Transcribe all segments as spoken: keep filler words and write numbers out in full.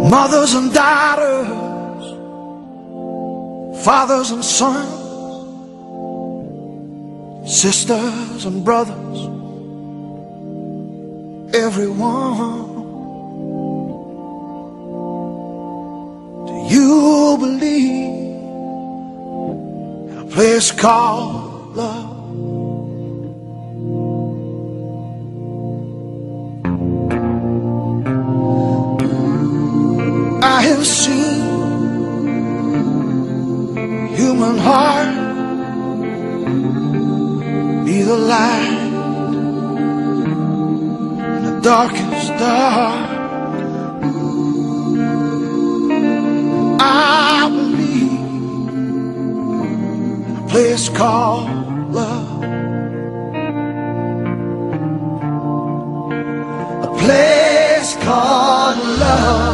Mothers and daughters, fathers and sons, sisters and brothers, everyone. Do you believe in a place called love? I have seen human heart be the light in the darkest dark. I believe in a place called love, a place called love.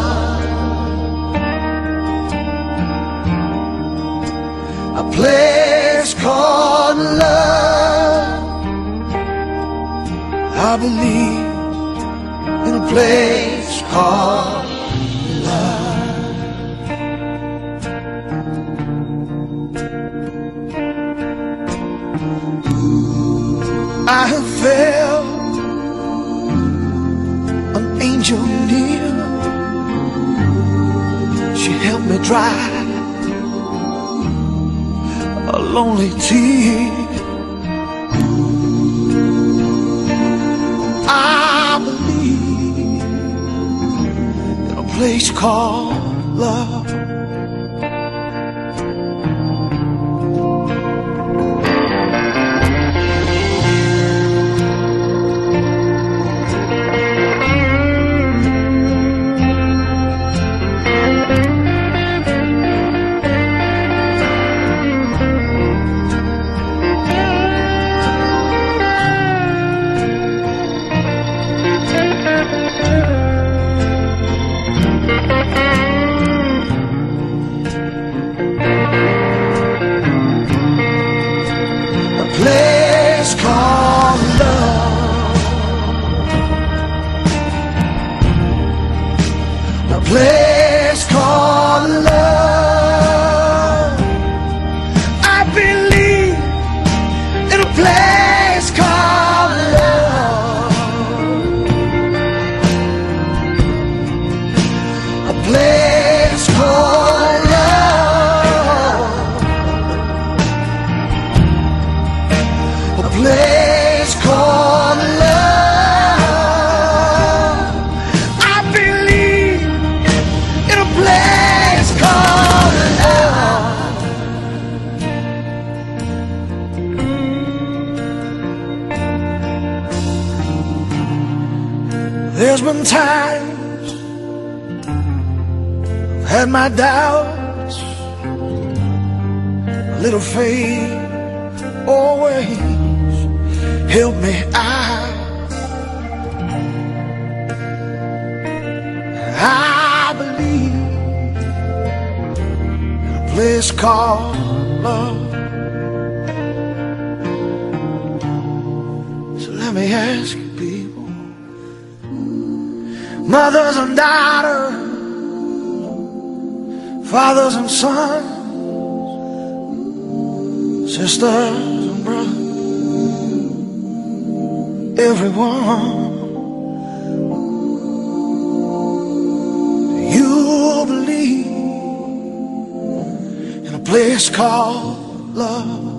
A place called love. I believe in a place called love. I have felt an angel near. She helped me dry a lonely tear. I believe in a place called love. Place called love, a place called love. I believe in a place called love, a place called love, a place called love. I believe in a place called love. There's been times I've had my doubts, a little faith always help me out. I believe in a place called love. So let me ask you people, mothers and daughters, fathers and sons, sisters and brothers, everyone, do you believe in a place called love?